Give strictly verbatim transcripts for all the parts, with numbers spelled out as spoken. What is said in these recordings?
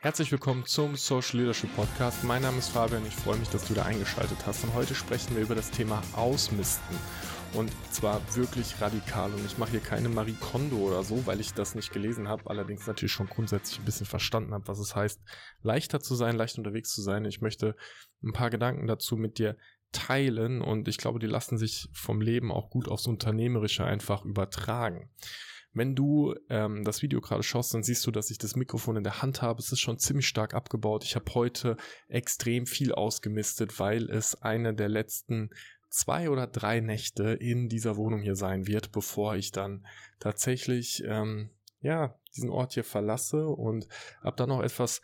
Herzlich willkommen zum Social Leadership Podcast. Mein Name ist Fabian, ich freue mich, dass du da eingeschaltet hast. Und heute sprechen wir über das Thema Ausmisten. Und zwar wirklich radikal. Und ich mache hier keine Marie Kondo oder so, weil ich das nicht gelesen habe. Allerdings natürlich schon grundsätzlich ein bisschen verstanden habe, was es heißt, leichter zu sein, leicht unterwegs zu sein. Ich möchte ein paar Gedanken dazu mit dir teilen. Und ich glaube, die lassen sich vom Leben auch gut aufs Unternehmerische einfach übertragen. Wenn du ähm, das Video gerade schaust, dann siehst du, dass ich das Mikrofon in der Hand habe. Es ist schon ziemlich stark abgebaut. Ich habe heute extrem viel ausgemistet, weil es eine der letzten zwei oder drei Nächte in dieser Wohnung hier sein wird, bevor ich dann tatsächlich ähm, ja diesen Ort hier verlasse und ab dann noch etwas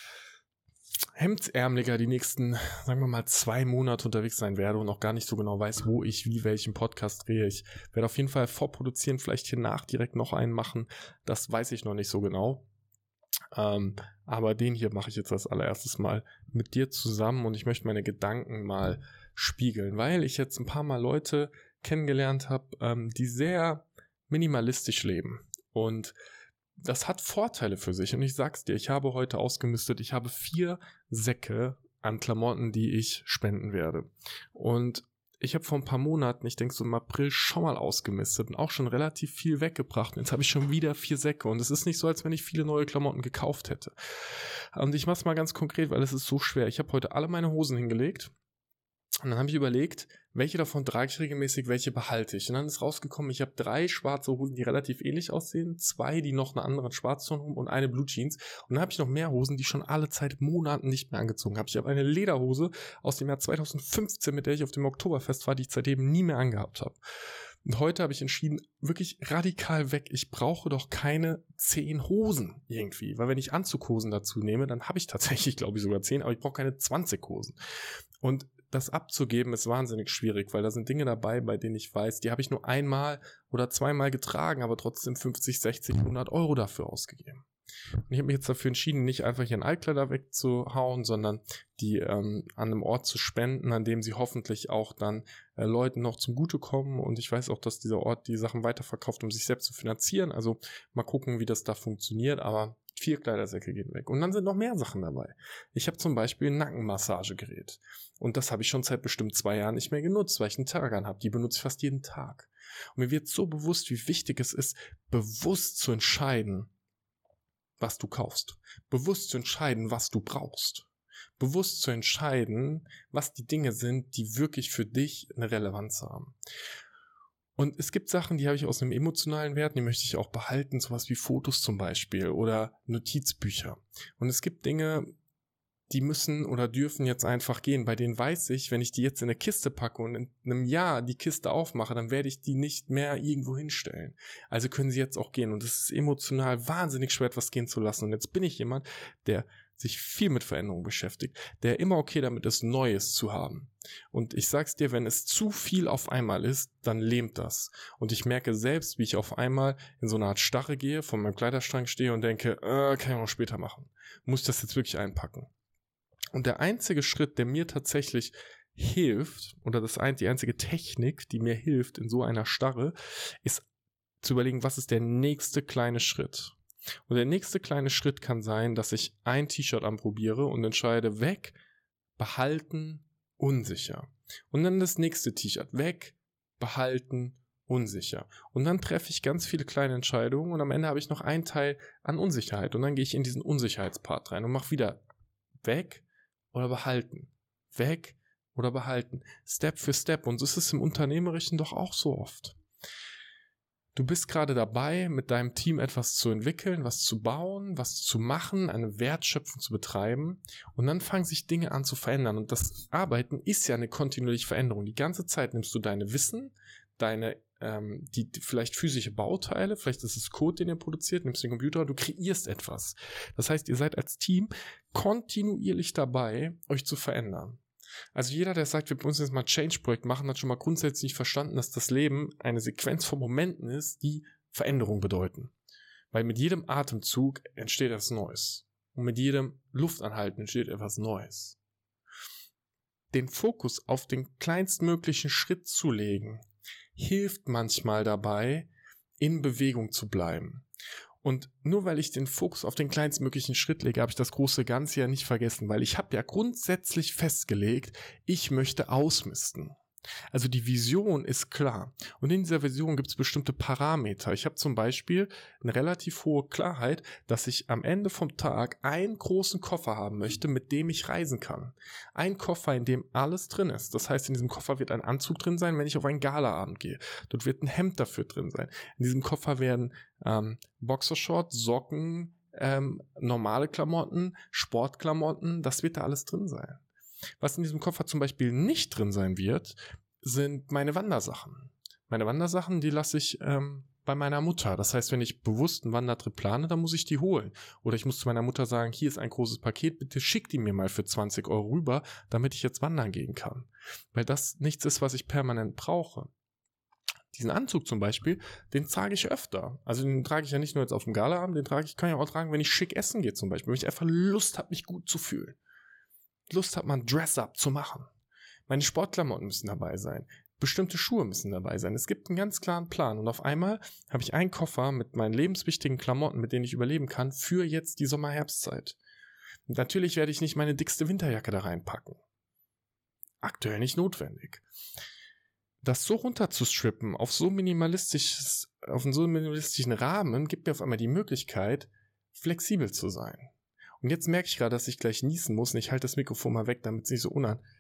hemdsärmeliger die nächsten, sagen wir mal, zwei Monate unterwegs sein werde und noch gar nicht so genau weiß, wo ich wie welchen Podcast drehe. Ich werde auf jeden Fall vorproduzieren, vielleicht hier nach direkt noch einen machen. Das weiß ich noch nicht so genau. Ähm, aber den hier mache ich jetzt als allererstes mal mit dir zusammen und ich möchte meine Gedanken mal spiegeln, weil ich jetzt ein paar Mal Leute kennengelernt habe, ähm, die sehr minimalistisch leben. Und das hat Vorteile für sich und ich sag's dir, ich habe heute ausgemistet, ich habe vier Säcke an Klamotten, die ich spenden werde. Und ich habe vor ein paar Monaten, ich denke so im April, schon mal ausgemistet und auch schon relativ viel weggebracht. Und jetzt habe ich schon wieder vier Säcke und es ist nicht so, als wenn ich viele neue Klamotten gekauft hätte. Und ich mach's mal ganz konkret, weil es ist so schwer. Ich habe heute alle meine Hosen hingelegt. Und dann habe ich überlegt, welche davon trage ich regelmäßig, welche behalte ich. Und dann ist rausgekommen, ich habe drei schwarze Hosen, die relativ ähnlich aussehen, zwei, die noch einen anderen Schwarzton haben und eine Blue Jeans. Und dann habe ich noch mehr Hosen, die ich schon alle Zeit Monaten nicht mehr angezogen habe. Ich habe eine Lederhose aus dem Jahr zweitausendfünfzehn, mit der ich auf dem Oktoberfest war, die ich seitdem nie mehr angehabt habe. Und heute habe ich entschieden, wirklich radikal weg. Ich brauche doch keine zehn Hosen irgendwie. Weil wenn ich Anzughosen dazu nehme, dann habe ich tatsächlich, glaube ich, sogar zehn, aber ich brauche keine zwanzig Hosen. Und das abzugeben ist wahnsinnig schwierig, weil da sind Dinge dabei, bei denen ich weiß, die habe ich nur einmal oder zweimal getragen, aber trotzdem fünfzig, sechzig, hundert Euro dafür ausgegeben. Und ich habe mich jetzt dafür entschieden, nicht einfach hier ein Altkleider wegzuhauen, sondern die ähm, an einem Ort zu spenden, an dem sie hoffentlich auch dann äh, Leuten noch zum Gute kommen. Und ich weiß auch, dass dieser Ort die Sachen weiterverkauft, um sich selbst zu finanzieren. Also mal gucken, wie das da funktioniert, aber vier Kleidersäcke gehen weg. Und dann sind noch mehr Sachen dabei. Ich habe zum Beispiel ein Nackenmassagegerät. Und das habe ich schon seit bestimmt zwei Jahren nicht mehr genutzt, weil ich einen Targan habe. Die benutze ich fast jeden Tag. Und mir wird so bewusst, wie wichtig es ist, bewusst zu entscheiden, was du kaufst. Bewusst zu entscheiden, was du brauchst. Bewusst zu entscheiden, was die Dinge sind, die wirklich für dich eine Relevanz haben. Und es gibt Sachen, die habe ich aus einem emotionalen Wert, die möchte ich auch behalten, sowas wie Fotos zum Beispiel oder Notizbücher. Und es gibt Dinge, die müssen oder dürfen jetzt einfach gehen. Bei denen weiß ich, wenn ich die jetzt in eine Kiste packe und in einem Jahr die Kiste aufmache, dann werde ich die nicht mehr irgendwo hinstellen. Also können sie jetzt auch gehen. Und es ist emotional wahnsinnig schwer, etwas gehen zu lassen. Und jetzt bin ich jemand, der sich viel mit Veränderung beschäftigt, der immer okay damit ist, Neues zu haben. Und ich sag's dir, wenn es zu viel auf einmal ist, dann lähmt das. Und ich merke selbst, wie ich auf einmal in so eine Art Starre gehe, von meinem Kleiderschrank stehe und denke, äh, kann ich auch später machen. Muss ich das jetzt wirklich einpacken? Und der einzige Schritt, der mir tatsächlich hilft, oder das ein, die einzige Technik, die mir hilft in so einer Starre, ist zu überlegen, was ist der nächste kleine Schritt. Und der nächste kleine Schritt kann sein, dass ich ein T-Shirt anprobiere und entscheide, weg, behalten, unsicher. Und dann das nächste T-Shirt, weg, behalten, unsicher. Und dann treffe ich ganz viele kleine Entscheidungen und am Ende habe ich noch einen Teil an Unsicherheit. Und dann gehe ich in diesen Unsicherheitspart rein und mache wieder weg oder behalten, weg oder behalten, Step für Step. Und so ist es im Unternehmerischen doch auch so oft. Du bist gerade dabei, mit deinem Team etwas zu entwickeln, was zu bauen, was zu machen, eine Wertschöpfung zu betreiben und dann fangen sich Dinge an zu verändern und das Arbeiten ist ja eine kontinuierliche Veränderung. Die ganze Zeit nimmst du deine Wissen, deine ähm, die, die vielleicht physische Bauteile, vielleicht ist es Code, den ihr produziert, nimmst den Computer, du kreierst etwas. Das heißt, ihr seid als Team kontinuierlich dabei, euch zu verändern. Also jeder, der sagt, wir müssen jetzt mal ein Change-Projekt machen, hat schon mal grundsätzlich nicht verstanden, dass das Leben eine Sequenz von Momenten ist, die Veränderung bedeuten. Weil mit jedem Atemzug entsteht etwas Neues. Und mit jedem Luftanhalten entsteht etwas Neues. Den Fokus auf den kleinstmöglichen Schritt zu legen, hilft manchmal dabei, in Bewegung zu bleiben. Und nur weil ich den Fokus auf den kleinstmöglichen Schritt lege, habe ich das große Ganze ja nicht vergessen, weil ich habe ja grundsätzlich festgelegt, ich möchte ausmisten. Also die Vision ist klar. Und in dieser Vision gibt es bestimmte Parameter. Ich habe zum Beispiel eine relativ hohe Klarheit, dass ich am Ende vom Tag einen großen Koffer haben möchte, mit dem ich reisen kann. Ein Koffer, in dem alles drin ist. Das heißt, in diesem Koffer wird ein Anzug drin sein, wenn ich auf einen Galaabend gehe. Dort wird ein Hemd dafür drin sein. In diesem Koffer werden ähm, Boxershorts, Socken, ähm, normale Klamotten, Sportklamotten, das wird da alles drin sein. Was in diesem Koffer zum Beispiel nicht drin sein wird, sind meine Wandersachen. Meine Wandersachen, die lasse ich ähm, bei meiner Mutter. Das heißt, wenn ich bewusst einen Wandertrip plane, dann muss ich die holen. Oder ich muss zu meiner Mutter sagen, hier ist ein großes Paket, bitte schick die mir mal für zwanzig Euro rüber, damit ich jetzt wandern gehen kann. Weil das nichts ist, was ich permanent brauche. Diesen Anzug zum Beispiel, den trage ich öfter. Also den trage ich ja nicht nur jetzt auf dem Galaabend, den trage ich, kann ich auch tragen, wenn ich schick essen gehe zum Beispiel. Wenn ich einfach Lust habe, mich gut zu fühlen. Lust hat man, Dress-up zu machen. Meine Sportklamotten müssen dabei sein. Bestimmte Schuhe müssen dabei sein. Es gibt einen ganz klaren Plan. Und auf einmal habe ich einen Koffer mit meinen lebenswichtigen Klamotten, mit denen ich überleben kann, für jetzt die Sommer-Herbstzeit. Und natürlich werde ich nicht meine dickste Winterjacke da reinpacken. Aktuell nicht notwendig. Das so runterzustrippen auf so minimalistisches, auf einen so minimalistischen Rahmen gibt mir auf einmal die Möglichkeit, flexibel zu sein. Und jetzt merke ich gerade, dass ich gleich niesen muss und ich halte das Mikrofon mal weg, damit es nicht so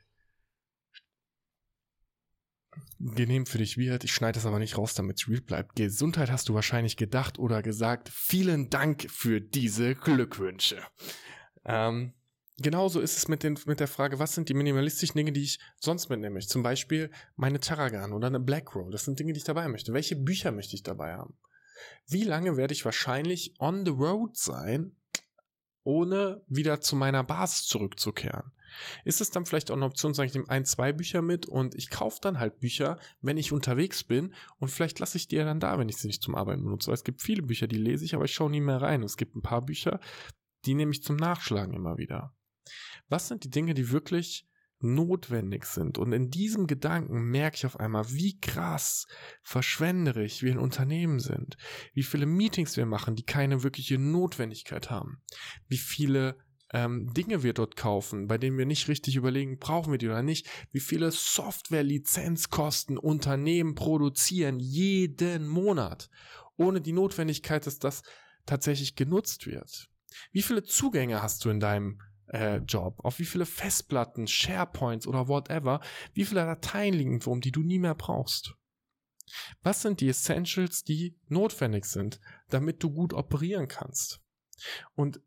unangenehm für dich wird. Ich schneide das aber nicht raus, damit es real bleibt. Gesundheit hast du wahrscheinlich gedacht oder gesagt. Vielen Dank für diese Glückwünsche. Ähm, genauso ist es mit, den, mit der Frage, was sind die minimalistischen Dinge, die ich sonst mitnehmen möchte? Zum Beispiel meine Tarragan oder eine Black Roll. Das sind Dinge, die ich dabei möchte. Welche Bücher möchte ich dabei haben? Wie lange werde ich wahrscheinlich on the road sein, ohne wieder zu meiner Basis zurückzukehren? Ist es dann vielleicht auch eine Option, sage ich, nehme ein, zwei Bücher mit und ich kaufe dann halt Bücher, wenn ich unterwegs bin und vielleicht lasse ich die ja dann da, wenn ich sie nicht zum Arbeiten benutze. Weil es gibt viele Bücher, die lese ich, aber ich schaue nie mehr rein. Und es gibt ein paar Bücher, die nehme ich zum Nachschlagen immer wieder. Was sind die Dinge, die wirklich notwendig sind? Und in diesem Gedanken merke ich auf einmal, wie krass verschwenderisch wir in Unternehmen sind, wie viele Meetings wir machen, die keine wirkliche Notwendigkeit haben, wie viele ähm, Dinge wir dort kaufen, bei denen wir nicht richtig überlegen, brauchen wir die oder nicht, wie viele Software-Lizenzkosten Unternehmen produzieren jeden Monat, ohne die Notwendigkeit, dass das tatsächlich genutzt wird. Wie viele Zugänge hast du in deinem äh, Job? Auf wie viele Festplatten, SharePoints oder whatever? Wie viele Dateien liegen rum, die du nie mehr brauchst? Was sind die Essentials, die notwendig sind, damit du gut operieren kannst? Und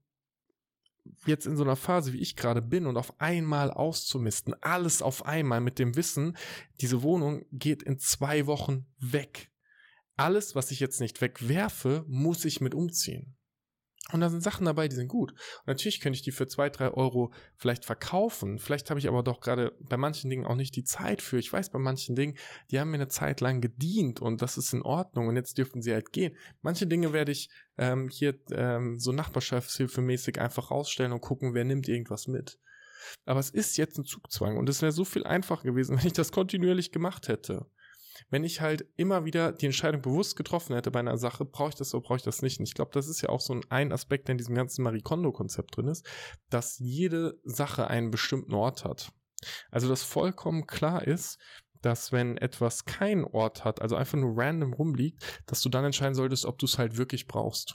jetzt in so einer Phase, wie ich gerade bin, und auf einmal auszumisten, alles auf einmal mit dem Wissen, diese Wohnung geht in zwei Wochen weg. Alles, was ich jetzt nicht wegwerfe, muss ich mit umziehen. Und da sind Sachen dabei, die sind gut. Und natürlich könnte ich die für zwei, drei Euro vielleicht verkaufen. Vielleicht habe ich aber doch gerade bei manchen Dingen auch nicht die Zeit für. Ich weiß, bei manchen Dingen, die haben mir eine Zeit lang gedient und das ist in Ordnung und jetzt dürfen sie halt gehen. Manche Dinge werde ich ähm, hier ähm, so nachbarschaftshilfemäßig einfach rausstellen und gucken, wer nimmt irgendwas mit. Aber es ist jetzt ein Zugzwang und es wäre so viel einfacher gewesen, wenn ich das kontinuierlich gemacht hätte. Wenn ich halt immer wieder die Entscheidung bewusst getroffen hätte bei einer Sache, brauche ich das oder brauche ich das nicht. Und ich glaube, das ist ja auch so ein, ein Aspekt, der in diesem ganzen Marie Kondo-Konzept drin ist, dass jede Sache einen bestimmten Ort hat. Also, dass vollkommen klar ist, dass wenn etwas keinen Ort hat, also einfach nur random rumliegt, dass du dann entscheiden solltest, ob du es halt wirklich brauchst.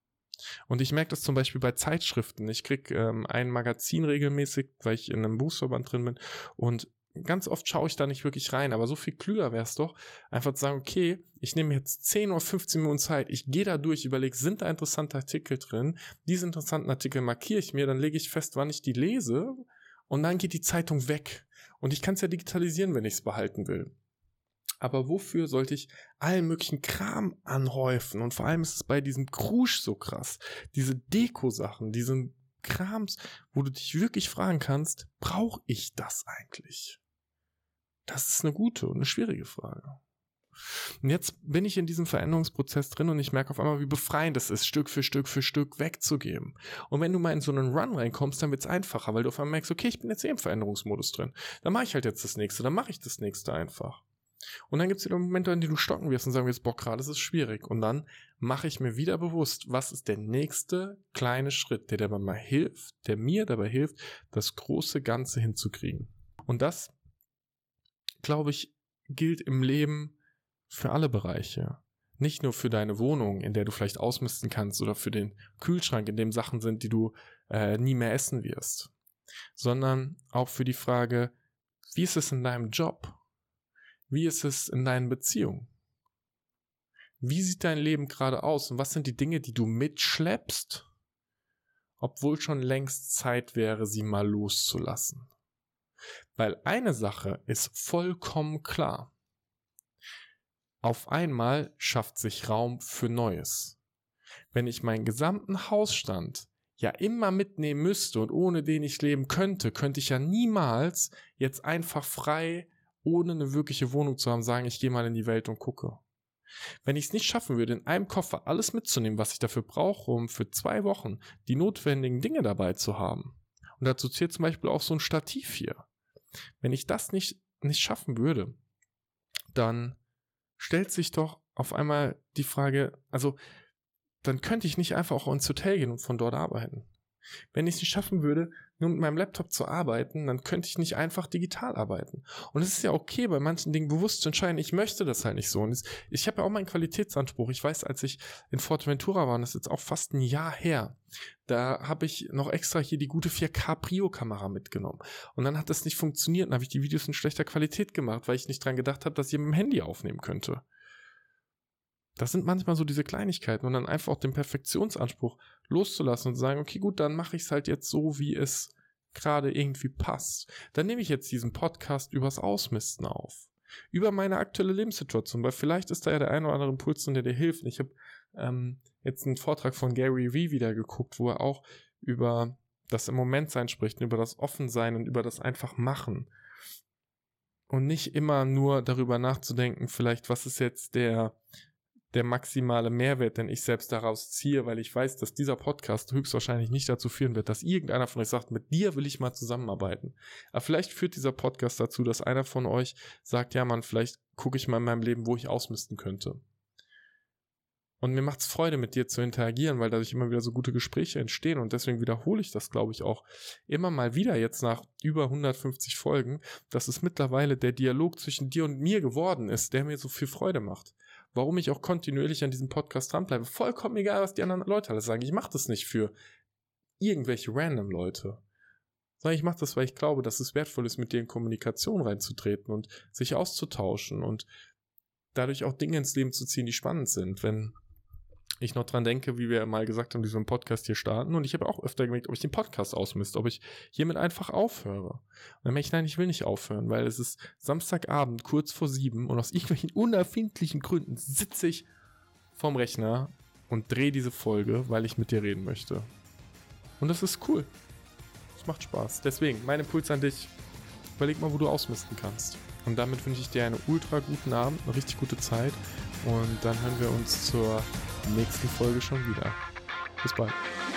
Und ich merke das zum Beispiel bei Zeitschriften. Ich kriege ähm, ein Magazin regelmäßig, weil ich in einem Berufsverband drin bin und ganz oft schaue ich da nicht wirklich rein, aber so viel klüger wäre es doch, einfach zu sagen, okay, ich nehme jetzt zehn oder fünfzehn Minuten Zeit, ich gehe da durch, überlege, sind da interessante Artikel drin, diese interessanten Artikel markiere ich mir, dann lege ich fest, wann ich die lese und dann geht die Zeitung weg. Und ich kann es ja digitalisieren, wenn ich es behalten will. Aber wofür sollte ich allen möglichen Kram anhäufen? Und vor allem ist es bei diesem Krusch so krass, diese Deko-Sachen, diesen Krams, wo du dich wirklich fragen kannst, brauche ich das eigentlich? Das ist eine gute und eine schwierige Frage. Und jetzt bin ich in diesem Veränderungsprozess drin und ich merke auf einmal, wie befreiend es ist, Stück für Stück für Stück wegzugeben. Und wenn du mal in so einen Run reinkommst, dann wird es einfacher, weil du auf einmal merkst, okay, ich bin jetzt eh im Veränderungsmodus drin. Dann mache ich halt jetzt das nächste, dann mache ich das nächste einfach. Und dann gibt es wieder Momente, in denen du stocken wirst und sagen wirst, boah, gerade ist es schwierig. Und dann mache ich mir wieder bewusst, was ist der nächste kleine Schritt, der dabei mal hilft, der mir dabei hilft, das große Ganze hinzukriegen. Und das, glaube ich, gilt im Leben für alle Bereiche. Nicht nur für deine Wohnung, in der du vielleicht ausmisten kannst, oder für den Kühlschrank, in dem Sachen sind, die du äh, nie mehr essen wirst, sondern auch für die Frage, wie ist es in deinem Job? Wie ist es in deinen Beziehungen? Wie sieht dein Leben gerade aus und was sind die Dinge, die du mitschleppst, obwohl schon längst Zeit wäre, sie mal loszulassen? Weil eine Sache ist vollkommen klar. Auf einmal schafft sich Raum für Neues. Wenn ich meinen gesamten Hausstand ja immer mitnehmen müsste und ohne den ich leben könnte, könnte ich ja niemals jetzt einfach frei, ohne eine wirkliche Wohnung zu haben, sagen, ich gehe mal in die Welt und gucke. Wenn ich es nicht schaffen würde, in einem Koffer alles mitzunehmen, was ich dafür brauche, um für zwei Wochen die notwendigen Dinge dabei zu haben, und dazu zählt zum Beispiel auch so ein Stativ hier. Wenn ich das nicht, nicht schaffen würde, dann stellt sich doch auf einmal die Frage, also dann könnte ich nicht einfach auch ins Hotel gehen und von dort arbeiten. Wenn ich es nicht schaffen würde, nur mit meinem Laptop zu arbeiten, dann könnte ich nicht einfach digital arbeiten. Und es ist ja okay, bei manchen Dingen bewusst zu entscheiden, ich möchte das halt nicht so. Und ich habe ja auch meinen Qualitätsanspruch. Ich weiß, als ich in Fuerteventura war, und das ist jetzt auch fast ein Jahr her, da habe ich noch extra hier die gute vier K Prio-Kamera mitgenommen. Und dann hat das nicht funktioniert, dann habe ich die Videos in schlechter Qualität gemacht, weil ich nicht dran gedacht habe, dass ich mit dem Handy aufnehmen könnte. Das sind manchmal so diese Kleinigkeiten und dann einfach auch den Perfektionsanspruch loszulassen und zu sagen, okay, gut, dann mache ich es halt jetzt so, wie es gerade irgendwie passt. Dann nehme ich jetzt diesen Podcast übers Ausmisten auf. Über meine aktuelle Lebenssituation, weil vielleicht ist da ja der ein oder andere Impuls, der dir hilft. Ich habe ähm, jetzt einen Vortrag von Gary Vee wieder geguckt, wo er auch über das im Moment sein spricht, über das Offensein und über das einfach machen. Und nicht immer nur darüber nachzudenken, vielleicht, was ist jetzt der der maximale Mehrwert, den ich selbst daraus ziehe, weil ich weiß, dass dieser Podcast höchstwahrscheinlich nicht dazu führen wird, dass irgendeiner von euch sagt, mit dir will ich mal zusammenarbeiten. Aber vielleicht führt dieser Podcast dazu, dass einer von euch sagt, ja Mann, vielleicht gucke ich mal in meinem Leben, wo ich ausmisten könnte. Und mir macht es Freude, mit dir zu interagieren, weil dadurch immer wieder so gute Gespräche entstehen und deswegen wiederhole ich das, glaube ich, auch immer mal wieder jetzt nach über hundertfünfzig Folgen, dass es mittlerweile der Dialog zwischen dir und mir geworden ist, der mir so viel Freude macht. Warum ich auch kontinuierlich an diesem Podcast dranbleibe. Vollkommen egal, was die anderen Leute alles sagen. Ich mache das nicht für irgendwelche random Leute, sondern ich mache das, weil ich glaube, dass es wertvoll ist, mit dir in Kommunikation reinzutreten und sich auszutauschen und dadurch auch Dinge ins Leben zu ziehen, die spannend sind. Wenn ich noch dran denke, wie wir mal gesagt haben, diesen Podcast hier starten, und ich habe auch öfter gemerkt, ob ich den Podcast ausmiste, ob ich hiermit einfach aufhöre. Und dann merke ich, nein, ich will nicht aufhören, weil es ist Samstagabend, kurz vor sieben, und aus irgendwelchen unerfindlichen Gründen sitze ich vorm Rechner und drehe diese Folge, weil ich mit dir reden möchte. Und das ist cool. Es macht Spaß. Deswegen, mein Impuls an dich, überleg mal, wo du ausmisten kannst. Und damit wünsche ich dir einen ultra guten Abend, eine richtig gute Zeit, und dann hören wir uns zur nächsten Folge schon wieder. Bis bald.